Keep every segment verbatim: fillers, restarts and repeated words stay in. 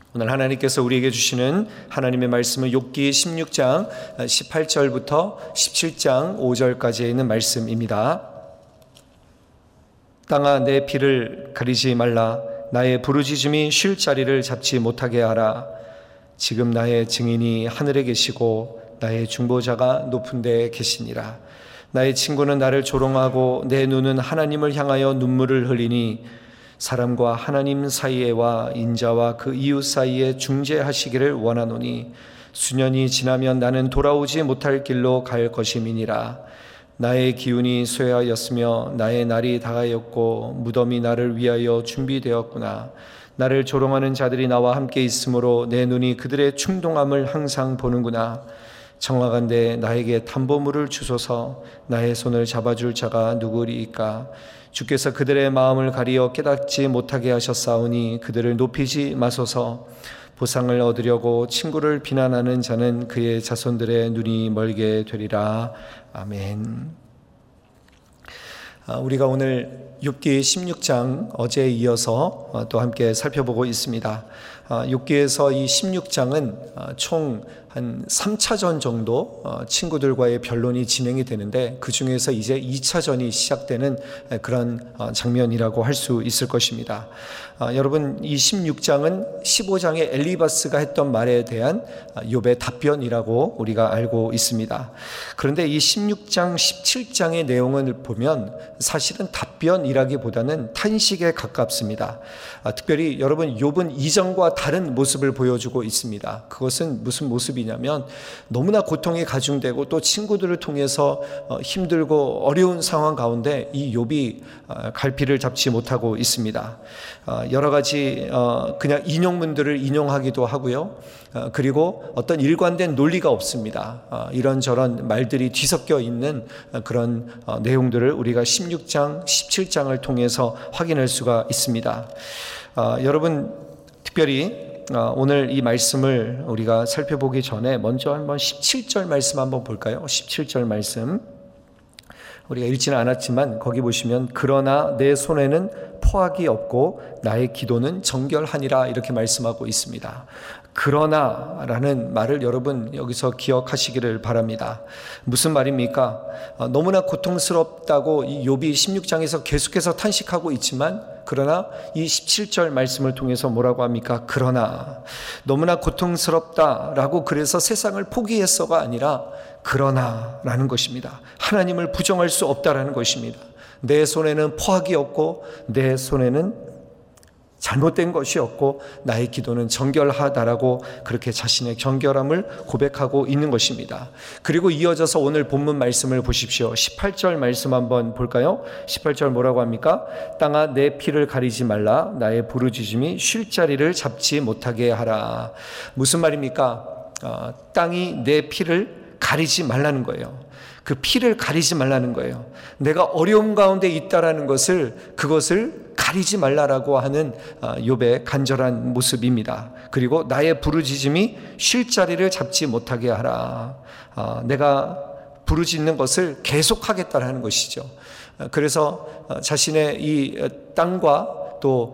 오늘 하나님께서 우리에게 주시는 하나님의 말씀은 욥기 십육 장 십팔 절부터 십칠 장 오 절까지에 있는 말씀입니다. 땅아 내 피를 가리지 말라. 나의 부르짖음이 쉴 자리를 잡지 못하게 하라. 지금 나의 증인이 하늘에 계시고 나의 중보자가 높은 데에 계시니라. 나의 친구는 나를 조롱하고 내 눈은 하나님을 향하여 눈물을 흘리니 사람과 하나님 사이에와 인자와 그 이웃 사이에 중재하시기를 원하노니 수년이 지나면 나는 돌아오지 못할 길로 갈 것임이니라. 나의 기운이 쇠하였으며 나의 날이 다가였고 무덤이 나를 위하여 준비되었구나. 나를 조롱하는 자들이 나와 함께 있으므로 내 눈이 그들의 충동함을 항상 보는구나. 청하건대 나에게 담보물을 주소서. 나의 손을 잡아줄 자가 누구리이까. 주께서 그들의 마음을 가리어 깨닫지 못하게 하셨사오니 그들을 높이지 마소서. 보상을 얻으려고 친구를 비난하는 자는 그의 자손들의 눈이 멀게 되리라. 아멘. 우리가 오늘 욥기 십육 장 어제에 이어서 또 함께 살펴보고 있습니다. 욥기에서 이 십육 장은 총 한 삼 차전 정도 친구들과의 변론이 진행이 되는데 그 중에서 이제 이 차전이 시작되는 그런 장면이라고 할 수 있을 것입니다. 여러분, 이 십육 장은 십오 장에 엘리바스가 했던 말에 대한 욥의 답변이라고 우리가 알고 있습니다. 그런데 이 십육 장, 십칠 장의 내용을 보면 사실은 답변이라기보다는 탄식에 가깝습니다. 특별히 여러분, 욥은 이전과 다른 모습을 보여주고 있습니다. 그것은 무슨 모습이냐면 너무나 고통이 가중되고 또 친구들을 통해서 힘들고 어려운 상황 가운데 이 욥이 갈피를 잡지 못하고 있습니다. 여러 가지 그냥 인용문들을 인용하기도 하고요. 그리고 어떤 일관된 논리가 없습니다. 이런저런 말들이 뒤섞여 있는 그런 내용들을 우리가 십육 장, 십칠 장을 통해서 확인할 수가 있습니다. 여러분, 특별히 오늘 이 말씀을 우리가 살펴보기 전에 먼저 한번 십칠 절 말씀 한번 볼까요? 십칠 절 말씀 우리가 읽지는 않았지만 거기 보시면 그러나 내 손에는 포악이 없고 나의 기도는 정결하니라 이렇게 말씀하고 있습니다. 그러나 라는 말을 여러분 여기서 기억하시기를 바랍니다. 무슨 말입니까? 너무나 고통스럽다고 이 욥이 십육 장에서 계속해서 탄식하고 있지만 그러나 이 십칠 절 말씀을 통해서 뭐라고 합니까? 그러나 너무나 고통스럽다라고 그래서 세상을 포기했어가 아니라 그러나 라는 것입니다. 하나님을 부정할 수 없다라는 것입니다. 내 손에는 포악이 없고 내 손에는 잘못된 것이 없고 나의 기도는 정결하다라고 그렇게 자신의 정결함을 고백하고 있는 것입니다. 그리고 이어져서 오늘 본문 말씀을 보십시오. 십팔 절 말씀 한번 볼까요? 십팔 절 뭐라고 합니까? 땅아 내 피를 가리지 말라. 나의 부르짖음이 쉴 자리를 잡지 못하게 하라. 무슨 말입니까? 어, 땅이 내 피를 가리지 말라는 거예요. 그 피를 가리지 말라는 거예요. 내가 어려움 가운데 있다라는 것을 그것을 가리지 말라라고 하는 욥의 간절한 모습입니다. 그리고 나의 부르짖음이 쉴 자리를 잡지 못하게 하라. 내가 부르짖는 것을 계속하겠다라는 것이죠. 그래서 자신의 이 땅과 또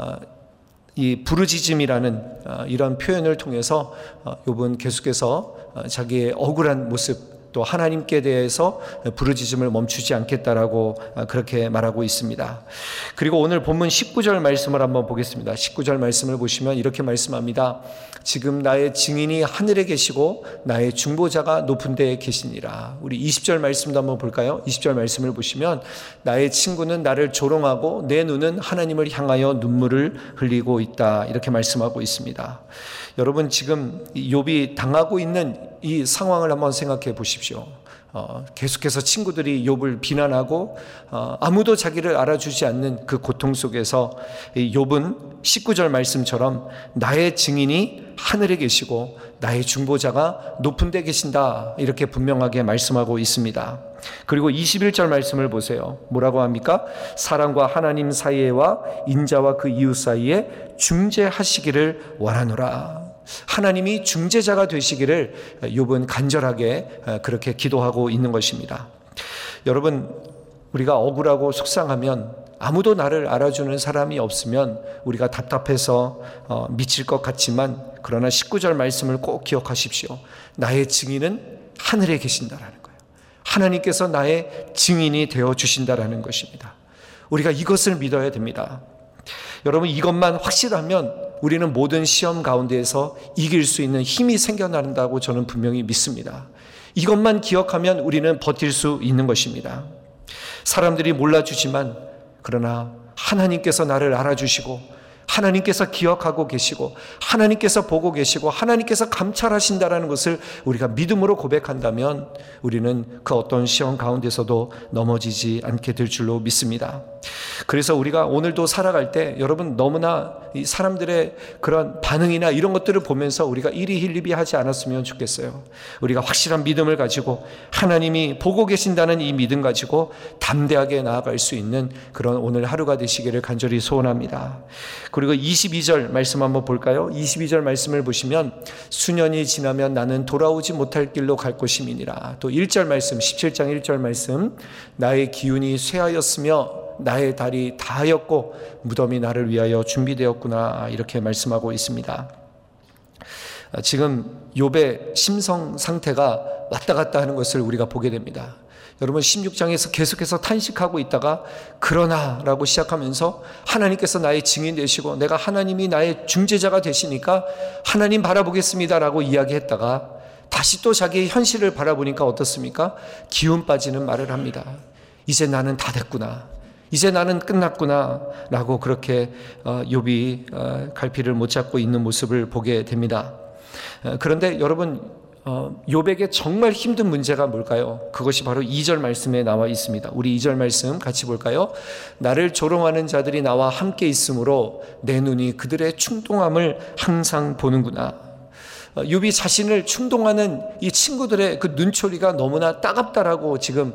이 부르짖음이라는 이런 표현을 통해서 욥은 계속해서 자기의 억울한 모습 또 하나님께 대해서 부르짖음을 멈추지 않겠다라고 그렇게 말하고 있습니다. 그리고 오늘 본문 십구 절 말씀을 한번 보겠습니다. 십구 절 말씀을 보시면 이렇게 말씀합니다. 지금 나의 증인이 하늘에 계시고 나의 중보자가 높은 데에 계시니라. 우리 이십 절 말씀도 한번 볼까요? 이십 절 말씀을 보시면 나의 친구는 나를 조롱하고 내 눈은 하나님을 향하여 눈물을 흘리고 있다. 이렇게 말씀하고 있습니다. 여러분, 지금 욥이 당하고 있는 이 상황을 한번 생각해 보십시오. 어, 계속해서 친구들이 욥을 비난하고 어, 아무도 자기를 알아주지 않는 그 고통 속에서 이 욥은 십구 절 말씀처럼 나의 증인이 하늘에 계시고 나의 중보자가 높은 데 계신다 이렇게 분명하게 말씀하고 있습니다. 그리고 이십일 절 말씀을 보세요. 뭐라고 합니까? 사람과 하나님 사이에와 인자와 그 이웃 사이에 중재하시기를 원하노라. 하나님이 중재자가 되시기를 욥은 간절하게 그렇게 기도하고 있는 것입니다. 여러분, 우리가 억울하고 속상하면 아무도 나를 알아주는 사람이 없으면 우리가 답답해서 어, 미칠 것 같지만, 그러나 십구 절 말씀을 꼭 기억하십시오. 나의 증인은 하늘에 계신다라는 거예요. 하나님께서 나의 증인이 되어 주신다라는 것입니다. 우리가 이것을 믿어야 됩니다. 여러분, 이것만 확실하면 우리는 모든 시험 가운데에서 이길 수 있는 힘이 생겨난다고 저는 분명히 믿습니다. 이것만 기억하면 우리는 버틸 수 있는 것입니다. 사람들이 몰라주지만, 그러나 하나님께서 나를 알아주시고, 하나님께서 기억하고 계시고, 하나님께서 보고 계시고, 하나님께서 감찰하신다라는 것을 우리가 믿음으로 고백한다면 우리는 그 어떤 시험 가운데서도 넘어지지 않게 될 줄로 믿습니다. 그래서 우리가 오늘도 살아갈 때 여러분, 너무나 이 사람들의 그런 반응이나 이런 것들을 보면서 우리가 이리힐리비 하지 않았으면 좋겠어요. 우리가 확실한 믿음을 가지고 하나님이 보고 계신다는 이 믿음 가지고 담대하게 나아갈 수 있는 그런 오늘 하루가 되시기를 간절히 소원합니다. 그리고 이십이 절 말씀 한번 볼까요? 이십이 절 말씀을 보시면 수년이 지나면 나는 돌아오지 못할 길로 갈 것임이니라. 또 일 절 말씀, 십칠 장 일 절 말씀, 나의 기운이 쇠하였으며 나의 달이 다하였고 무덤이 나를 위하여 준비되었구나, 이렇게 말씀하고 있습니다. 지금 욥의 심성 상태가 왔다 갔다 하는 것을 우리가 보게 됩니다. 여러분, 십육 장에서 계속해서 탄식하고 있다가 그러나 라고 시작하면서 하나님께서 나의 증인 되시고 내가 하나님이 나의 중재자가 되시니까 하나님 바라보겠습니다 라고 이야기했다가 다시 또 자기의 현실을 바라보니까 어떻습니까? 기운 빠지는 말을 합니다. 이제 나는 다 됐구나, 이제 나는 끝났구나 라고 그렇게 욥이 갈피를 못 잡고 있는 모습을 보게 됩니다. 그런데 여러분, 욥에게 정말 힘든 문제가 뭘까요? 그것이 바로 이 절 말씀에 나와 있습니다. 우리 이 절 말씀 같이 볼까요? 나를 조롱하는 자들이 나와 함께 있으므로 내 눈이 그들의 충동함을 항상 보는구나. 욥이 자신을 충동하는 이 친구들의 그 눈초리가 너무나 따갑다라고 지금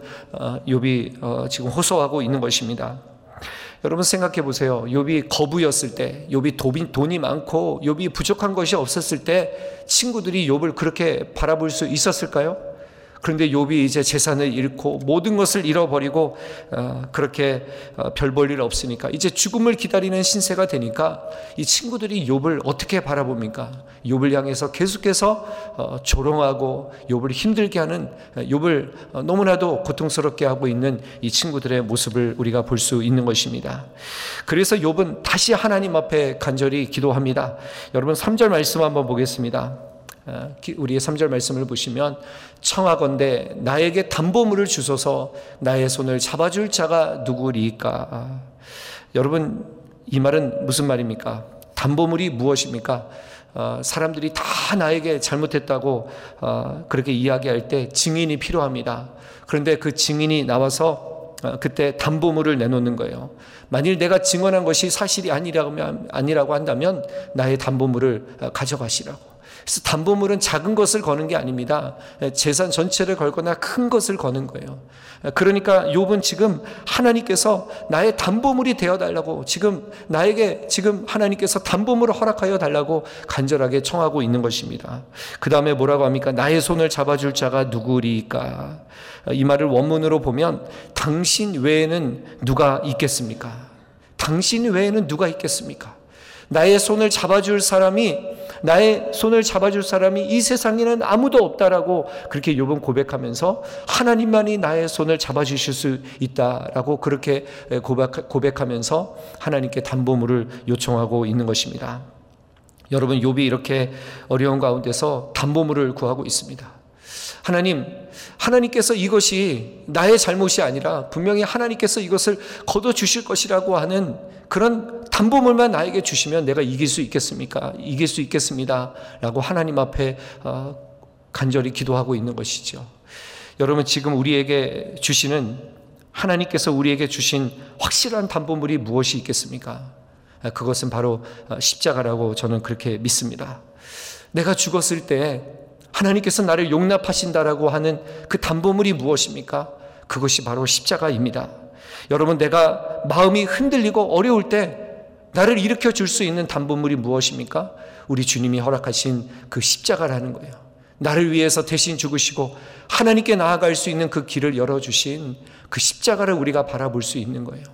욥이 지금 호소하고 있는 것입니다. 여러분, 생각해 보세요. 욥이 거부였을 때, 욥이 돈이 많고 욥이 부족한 것이 없었을 때 친구들이 욥을 그렇게 바라볼 수 있었을까요? 그런데 욥이 이제 재산을 잃고 모든 것을 잃어버리고 그렇게 별 볼 일 없으니까 이제 죽음을 기다리는 신세가 되니까 이 친구들이 욥을 어떻게 바라봅니까? 욥을 향해서 계속해서 조롱하고 욥을 힘들게 하는, 욥을 너무나도 고통스럽게 하고 있는 이 친구들의 모습을 우리가 볼 수 있는 것입니다. 그래서 욥은 다시 하나님 앞에 간절히 기도합니다. 여러분, 삼 절 말씀 한번 보겠습니다. 우리의 삼 절 말씀을 보시면 청하건대 나에게 담보물을 주소서, 나의 손을 잡아줄 자가 누구리까? 여러분, 이 말은 무슨 말입니까? 담보물이 무엇입니까? 어, 사람들이 다 나에게 잘못했다고 어, 그렇게 이야기할 때 증인이 필요합니다. 그런데 그 증인이 나와서 어, 그때 담보물을 내놓는 거예요. 만일 내가 증언한 것이 사실이 아니라고, 아니라고 한다면 나의 담보물을 가져가시라고. 그래서 담보물은 작은 것을 거는 게 아닙니다. 재산 전체를 걸거나 큰 것을 거는 거예요. 그러니까 욥은 지금 하나님께서 나의 담보물이 되어달라고, 지금 나에게 지금 하나님께서 담보물을 허락하여 달라고 간절하게 청하고 있는 것입니다. 그 다음에 뭐라고 합니까? 나의 손을 잡아줄 자가 누구리까? 이 말을 원문으로 보면 당신 외에는 누가 있겠습니까? 당신 외에는 누가 있겠습니까? 나의 손을 잡아줄 사람이, 나의 손을 잡아줄 사람이 이 세상에는 아무도 없다라고 그렇게 욥은 고백하면서 하나님만이 나의 손을 잡아주실 수 있다라고 그렇게 고백, 고백하면서 하나님께 담보물을 요청하고 있는 것입니다. 여러분, 욥이 이렇게 어려운 가운데서 담보물을 구하고 있습니다. 하나님, 하나님께서 이것이 나의 잘못이 아니라 분명히 하나님께서 이것을 거둬주실 것이라고 하는 그런 담보물만 나에게 주시면 내가 이길 수 있겠습니까? 이길 수 있겠습니다 라고 하나님 앞에 간절히 기도하고 있는 것이죠. 여러분, 지금 우리에게 주시는, 하나님께서 우리에게 주신 확실한 담보물이 무엇이 있겠습니까? 그것은 바로 십자가라고 저는 그렇게 믿습니다. 내가 죽었을 때 하나님께서 나를 용납하신다라고 하는 그 담보물이 무엇입니까? 그것이 바로 십자가입니다. 여러분, 내가 마음이 흔들리고 어려울 때 나를 일으켜 줄 수 있는 담보물이 무엇입니까? 우리 주님이 허락하신 그 십자가라는 거예요. 나를 위해서 대신 죽으시고 하나님께 나아갈 수 있는 그 길을 열어주신 그 십자가를 우리가 바라볼 수 있는 거예요.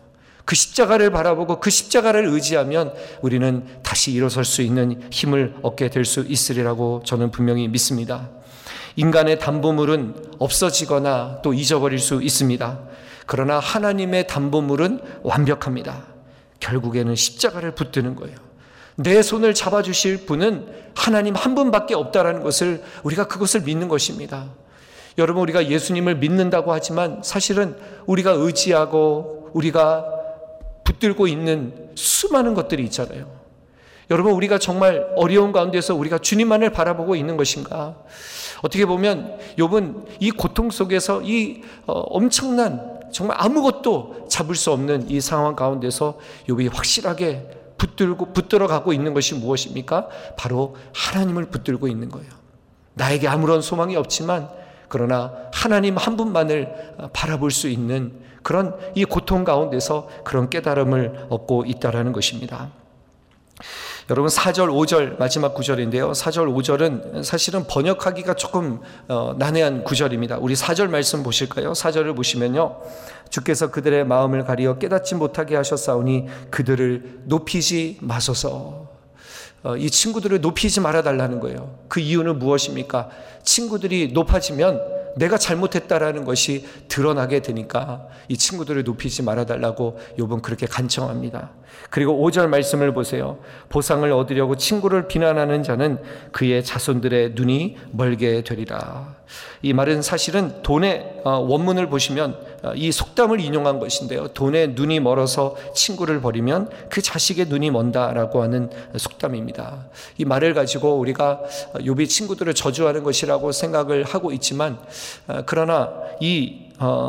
그 십자가를 바라보고 그 십자가를 의지하면 우리는 다시 일어설 수 있는 힘을 얻게 될 수 있으리라고 저는 분명히 믿습니다. 인간의 담보물은 없어지거나 또 잊어버릴 수 있습니다. 그러나 하나님의 담보물은 완벽합니다. 결국에는 십자가를 붙드는 거예요. 내 손을 잡아주실 분은 하나님 한 분밖에 없다라는 것을, 우리가 그것을 믿는 것입니다. 여러분, 우리가 예수님을 믿는다고 하지만 사실은 우리가 의지하고 우리가 붙들고 있는 수많은 것들이 있잖아요. 여러분, 우리가 정말 어려운 가운데서 우리가 주님만을 바라보고 있는 것인가? 어떻게 보면 욥은 이 고통 속에서 이 엄청난, 정말 아무것도 잡을 수 없는 이 상황 가운데서 욥이 확실하게 붙들고 붙들어 가고 있는 것이 무엇입니까? 바로 하나님을 붙들고 있는 거예요. 나에게 아무런 소망이 없지만 그러나 하나님 한 분만을 바라볼 수 있는 그런 이 고통 가운데서 그런 깨달음을 얻고 있다라는 것입니다. 여러분, 사 절 오 절 마지막 구절인데요, 사 절 오 절은 사실은 번역하기가 조금 어, 난해한 구절입니다. 우리 사 절 말씀 보실까요? 사 절을 보시면요, 주께서 그들의 마음을 가리어 깨닫지 못하게 하셨사오니 그들을 높이지 마소서. 어, 이 친구들을 높이지 말아달라는 거예요. 그 이유는 무엇입니까? 친구들이 높아지면 내가 잘못했다라는 것이 드러나게 되니까 이 친구들을 높이지 말아달라고 욥은 그렇게 간청합니다. 그리고 오 절 말씀을 보세요. 보상을 얻으려고 친구를 비난하는 자는 그의 자손들의 눈이 멀게 되리라. 이 말은 사실은 돈의 원문을 보시면 이 속담을 인용한 것인데요, 돈의 눈이 멀어서 친구를 버리면 그 자식의 눈이 먼다라고 하는 속담입니다. 이 말을 가지고 우리가 욥이 친구들을 저주하는 것이라고 생각을 하고 있지만, 그러나 이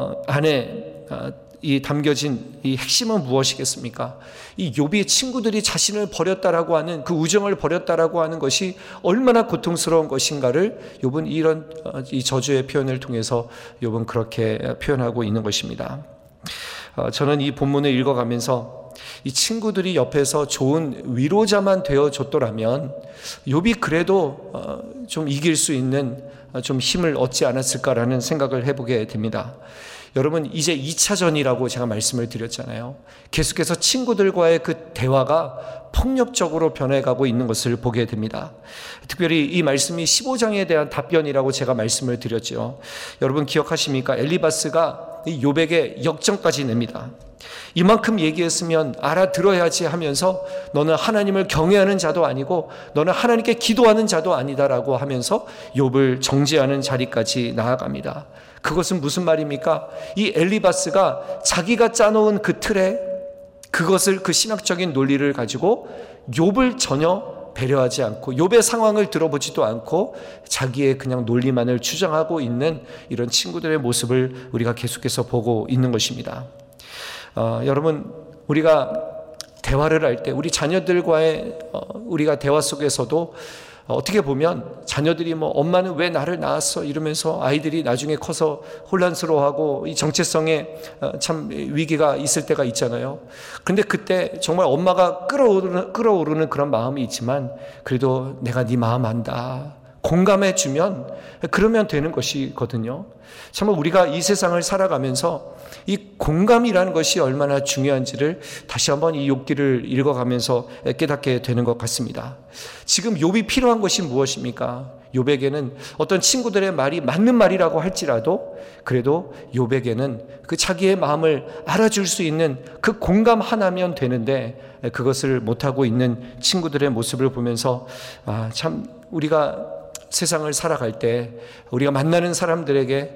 안에 이 담겨진 이 핵심은 무엇이겠습니까? 이 욥이 친구들이 자신을 버렸다라고 하는, 그 우정을 버렸다라고 하는 것이 얼마나 고통스러운 것인가를 욥은 이런 이 저주의 표현을 통해서 욥은 그렇게 표현하고 있는 것입니다. 저는 이 본문을 읽어가면서 이 친구들이 옆에서 좋은 위로자만 되어줬더라면 욥이 그래도 좀 이길 수 있는 좀 힘을 얻지 않았을까라는 생각을 해보게 됩니다. 여러분, 이제 이 차전이라고 제가 말씀을 드렸잖아요. 계속해서 친구들과의 그 대화가 폭력적으로 변해가고 있는 것을 보게 됩니다. 특별히 이 말씀이 십오 장에 대한 답변이라고 제가 말씀을 드렸죠. 여러분 기억하십니까? 엘리바스가 이 욥에게 역정까지 냅니다. 이만큼 얘기했으면 알아들어야지 하면서 너는 하나님을 경외하는 자도 아니고 너는 하나님께 기도하는 자도 아니다라고 하면서 욥을 정죄하는 자리까지 나아갑니다. 그것은 무슨 말입니까? 이 엘리바스가 자기가 짜놓은 그 틀에 그것을, 그 신학적인 논리를 가지고 욥을 전혀 배려하지 않고 욥의 상황을 들어보지도 않고 자기의 그냥 논리만을 주장하고 있는 이런 친구들의 모습을 우리가 계속해서 보고 있는 것입니다. 어, 여러분, 우리가 대화를 할 때 우리 자녀들과의 어, 우리가 대화 속에서도 어떻게 보면 자녀들이 뭐 엄마는 왜 나를 낳았어 이러면서 아이들이 나중에 커서 혼란스러워하고 이 정체성에 참 위기가 있을 때가 있잖아요. 근데 그때 정말 엄마가 끌어오르는, 끌어오르는 그런 마음이 있지만 그래도 내가 네 마음 안다, 공감해 주면 그러면 되는 것이거든요. 정말 우리가 이 세상을 살아가면서 이 공감이라는 것이 얼마나 중요한지를 다시 한번 이 욥기를 읽어가면서 깨닫게 되는 것 같습니다. 지금 욥이 필요한 것이 무엇입니까? 욥에게는 어떤 친구들의 말이 맞는 말이라고 할지라도 그래도 욥에게는 그 자기의 마음을 알아줄 수 있는 그 공감 하나면 되는데 그것을 못하고 있는 친구들의 모습을 보면서 아, 참 우리가 세상을 살아갈 때 우리가 만나는 사람들에게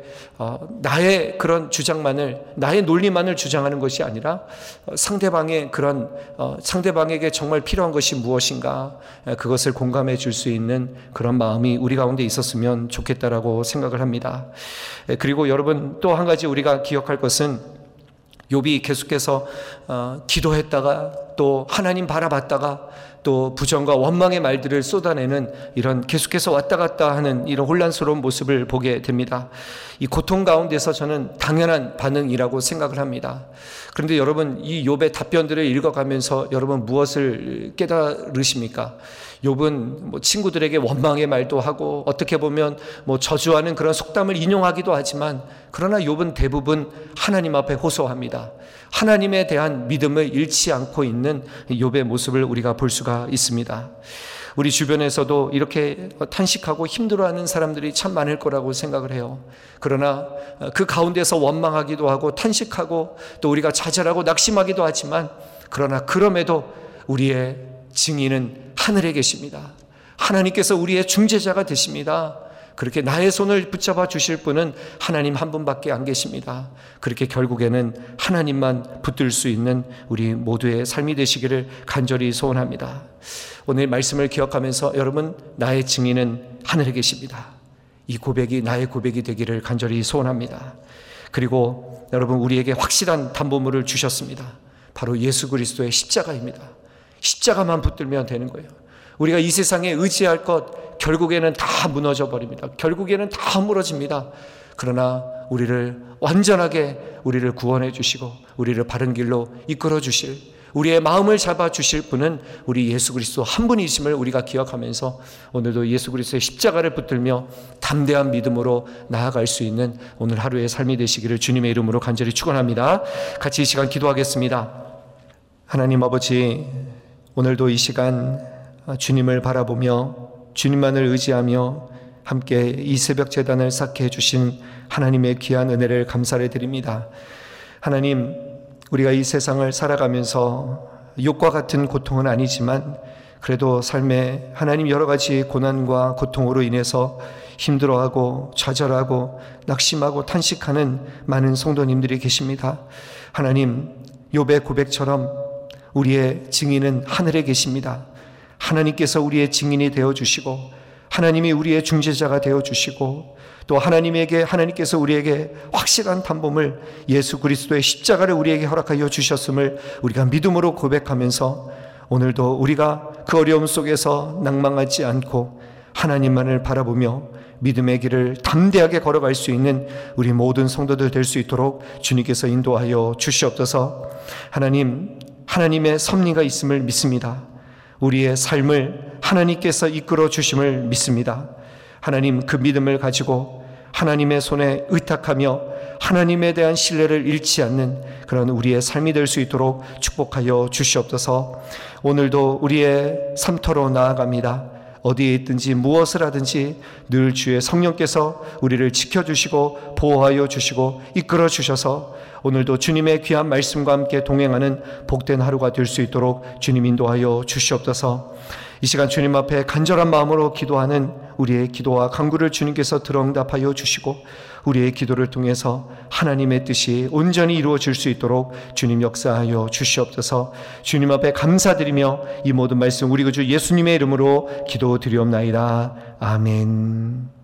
나의 그런 주장만을, 나의 논리만을 주장하는 것이 아니라 상대방의 그런 상대방에게 정말 필요한 것이 무엇인가, 그것을 공감해 줄 수 있는 그런 마음이 우리 가운데 있었으면 좋겠다라고 생각을 합니다. 그리고 여러분, 또 한 가지 우리가 기억할 것은 욥이 계속해서 기도했다가 또 하나님 바라봤다가 또 부정과 원망의 말들을 쏟아내는 이런 계속해서 왔다 갔다 하는 이런 혼란스러운 모습을 보게 됩니다. 이 고통 가운데서 저는 당연한 반응이라고 생각을 합니다. 그런데 여러분, 이 욥의 답변들을 읽어가면서 여러분 무엇을 깨달으십니까? 욥은 뭐 친구들에게 원망의 말도 하고 어떻게 보면 뭐 저주하는 그런 속담을 인용하기도 하지만, 그러나 욥은 대부분 하나님 앞에 호소합니다. 하나님에 대한 믿음을 잃지 않고 있는 욥의 모습을 우리가 볼 수가 있습니다. 우리 주변에서도 이렇게 탄식하고 힘들어하는 사람들이 참 많을 거라고 생각을 해요. 그러나 그 가운데서 원망하기도 하고 탄식하고 또 우리가 좌절하고 낙심하기도 하지만, 그러나 그럼에도 우리의 증인은 하늘에 계십니다. 하나님께서 우리의 중재자가 되십니다. 그렇게 나의 손을 붙잡아 주실 분은 하나님 한 분밖에 안 계십니다. 그렇게 결국에는 하나님만 붙들 수 있는 우리 모두의 삶이 되시기를 간절히 소원합니다. 오늘 말씀을 기억하면서 여러분, 나의 증인은 하늘에 계십니다. 이 고백이 나의 고백이 되기를 간절히 소원합니다. 그리고 여러분, 우리에게 확실한 담보물을 주셨습니다. 바로 예수 그리스도의 십자가입니다. 십자가만 붙들면 되는 거예요. 우리가 이 세상에 의지할 것 결국에는 다 무너져 버립니다. 결국에는 다 무너집니다. 그러나 우리를 완전하게 우리를 구원해 주시고 우리를 바른 길로 이끌어 주실, 우리의 마음을 잡아 주실 분은 우리 예수 그리스도 한 분이심을 우리가 기억하면서 오늘도 예수 그리스도의 십자가를 붙들며 담대한 믿음으로 나아갈 수 있는 오늘 하루의 삶이 되시기를 주님의 이름으로 간절히 축원합니다. 같이 이 시간 기도하겠습니다. 하나님 아버지, 오늘도 이 시간 주님을 바라보며 주님만을 의지하며 함께 이 새벽 제단을 쌓게 해주신 하나님의 귀한 은혜를 감사를 드립니다. 하나님, 우리가 이 세상을 살아가면서 욕과 같은 고통은 아니지만 그래도 삶에 하나님 여러 가지 고난과 고통으로 인해서 힘들어하고 좌절하고 낙심하고 탄식하는 많은 성도님들이 계십니다. 하나님, 욥의 고백처럼 우리의 증인은 하늘에 계십니다. 하나님께서 우리의 증인이 되어주시고 하나님이 우리의 중재자가 되어주시고 또 하나님에게 하나님께서 우리에게 확실한 담보물 예수 그리스도의 십자가를 우리에게 허락하여 주셨음을 우리가 믿음으로 고백하면서 오늘도 우리가 그 어려움 속에서 낭망하지 않고 하나님만을 바라보며 믿음의 길을 담대하게 걸어갈 수 있는 우리 모든 성도들 될 수 있도록 주님께서 인도하여 주시옵소서. 하나님, 하나님의 섭리가 있음을 믿습니다. 우리의 삶을 하나님께서 이끌어 주심을 믿습니다. 하나님, 그 믿음을 가지고 하나님의 손에 의탁하며 하나님에 대한 신뢰를 잃지 않는 그런 우리의 삶이 될 수 있도록 축복하여 주시옵소서. 오늘도 우리의 삶터로 나아갑니다. 어디에 있든지 무엇을 하든지 늘 주의 성령께서 우리를 지켜주시고 보호하여 주시고 이끌어 주셔서 오늘도 주님의 귀한 말씀과 함께 동행하는 복된 하루가 될 수 있도록 주님 인도하여 주시옵소서. 이 시간 주님 앞에 간절한 마음으로 기도하는 우리의 기도와 간구를 주님께서 들어응답하여 주시고 우리의 기도를 통해서 하나님의 뜻이 온전히 이루어질 수 있도록 주님 역사하여 주시옵소서. 주님 앞에 감사드리며 이 모든 말씀 우리 구주 예수님의 이름으로 기도드리옵나이다. 아멘.